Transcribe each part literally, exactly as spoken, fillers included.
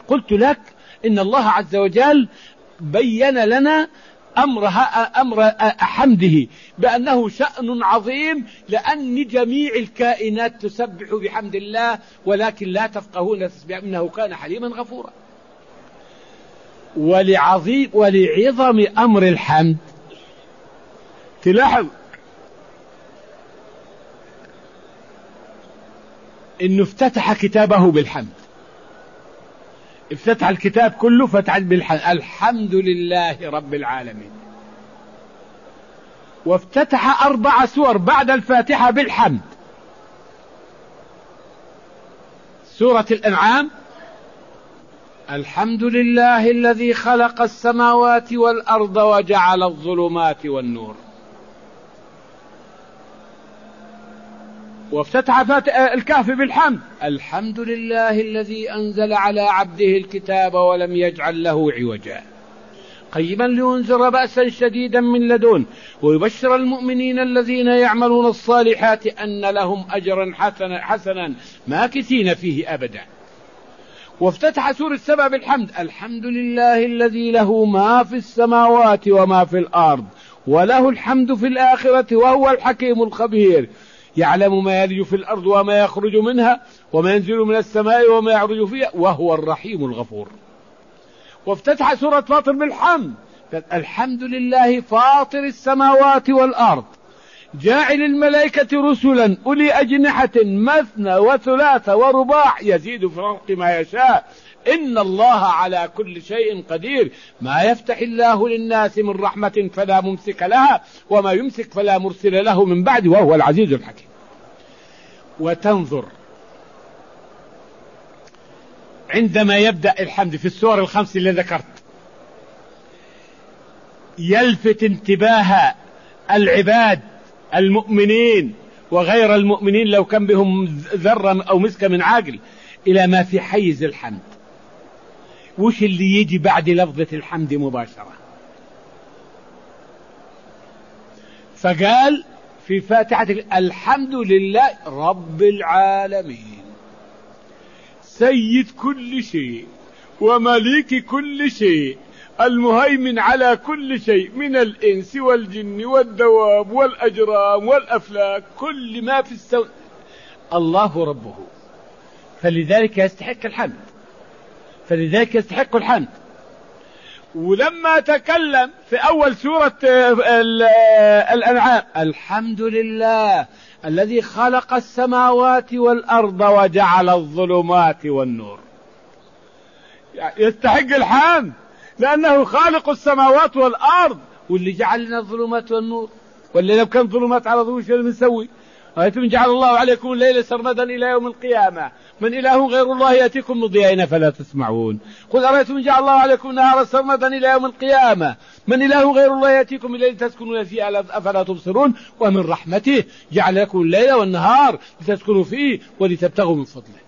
قلت لك إن الله عز وجل بين لنا أمرها أمر حمده بأنه شأن عظيم، لأن جميع الكائنات تسبح بحمد الله ولكن لا تفقهون تسبيح، إنه كان حليما غفورا. ولعظيم ولعظم أمر الحمد تلاحظ إنه افتتح كتابه بالحمد، افتتح الكتاب كله فتح بالحمد، الحمد لله رب العالمين. وافتتح أربع سور بعد الفاتحة بالحمد. سورة الأنعام الحمد لله الذي خلق السماوات والأرض وجعل الظلمات والنور. وافتتح الكهف بالحمد، الحمد لله الذي أنزل على عبده الكتاب ولم يجعل له عوجا قيما لينذر بأسا شديدا من لدن ويبشر المؤمنين الذين يعملون الصالحات أن لهم أجرا حسنا, حسنا ماكثين فيه أبدا. وافتتح سورة سبع بالحمد، الحمد لله الذي له ما في السماوات وما في الأرض وله الحمد في الآخرة وهو الحكيم الخبير، يعلم ما يلج في الأرض وما يخرج منها وما ينزل من السماء وما يعرج فيها وهو الرحيم الغفور. وافتتح سورة فاطر بالحمد، الحمد لله فاطر السماوات والأرض جاعل الملائكة رسلا أولي أجنحة مثنى وثلاث ورباع يزيد في الخلق ما يشاء إن الله على كل شيء قدير، ما يفتح الله للناس من رحمة فلا ممسك لها وما يمسك فلا مرسل له من بعد وهو العزيز الحكيم. وتنظر عندما يبدأ الحمد في السور الخمس اللي ذكرت يلفت انتباه العباد المؤمنين وغير المؤمنين لو كان بهم ذرة أو مسكة من عاقل إلى ما في حيز الحمد. وش اللي يجي بعد لفظة الحمد مباشرة؟ فقال في فاتحة الحمد لله رب العالمين سيد كل شيء ومليك كل شيء المهيمن على كل شيء من الإنس والجن والدواب والأجرام والأفلاك كل ما في السماء الله ربه، فلذلك يستحق الحمد، فلذلك يستحق الحمد. ولما تكلم في أول سورة الأنعام الحمد لله الذي خلق السماوات والأرض وجعل الظلمات والنور، يستحق الحمد لأنه خالق السماوات والأرض واللي جعل لنا الظلمات والنور. واللي لو كان ظلمات على ظهور شو بنسوي؟ أنتم جعل الله عليكم الليل سرمدا إلى يوم القيامة من إله غير الله يأتيكم بضياء فلا تسمعون. قل أرأيتم جعل الله عليكم النهار سرمدا إلى يوم القيامة من إله غير الله يأتيكم الليل تسكنون فيه أفلا تبصرون. ومن رحمته جعل لكم الليل والنهار لتسكنوا فيه ولتبتغوا من فضله.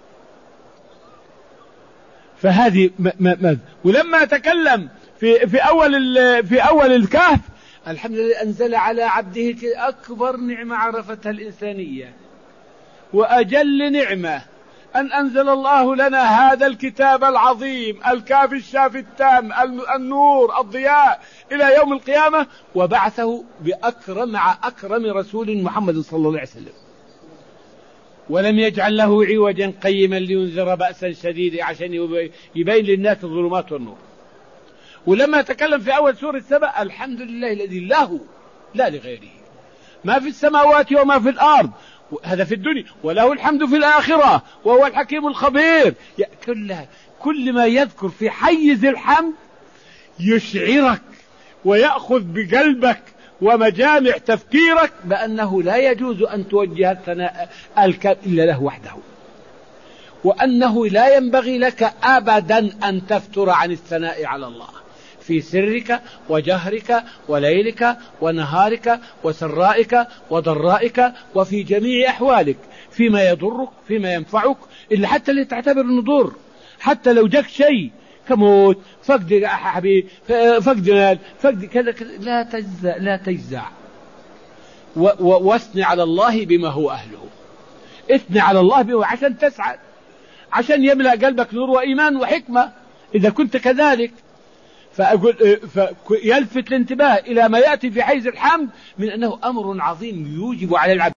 فهذه م م م ولما تكلم في في أول في أول الكهف الحمد لله أنزل على عبده أكبر نعمة عرفتها الإنسانية وأجل نعمة أن أنزل الله لنا هذا الكتاب العظيم الكافي الشافي التام النور الضياء إلى يوم القيامة وبعثه بأكرم مع أكرم رسول محمد صلى الله عليه وسلم ولم يجعل له عوجا قيما لينذر بأسا شديدا عشان يبين للناس الظلمات والنور. ولما تكلم في أول سورة سبأ الحمد لله الذي له لا لغيره ما في السماوات وما في الأرض هذا في الدنيا وله الحمد في الآخرة وهو الحكيم الخبير. كل كل ما يذكر في حيز الحمد يشعرك ويأخذ بقلبك ومجامع تفكيرك بأنه لا يجوز أن توجه الثناء الكامل إلا له وحده، وأنه لا ينبغي لك أبدا أن تفتر عن الثناء على الله في سرك وجهرك وليلك ونهارك وسرائك وضرائك وفي جميع أحوالك فيما يضرك فيما ينفعك إلا حتى اللي تعتبر أنه ضر، حتى لو جاك شيء كموت فقد حبيب فقد مال فقد كذا كذا لا تجزع لا تجزع واثني على الله بما هو أهله. اثني على الله بما عشان تسعد، عشان يملأ قلبك نور وإيمان وحكمة إذا كنت كذلك فأقول فيلفت الانتباه إلى ما يأتي في حيز الحمد من أنه أمر عظيم يوجب على العبد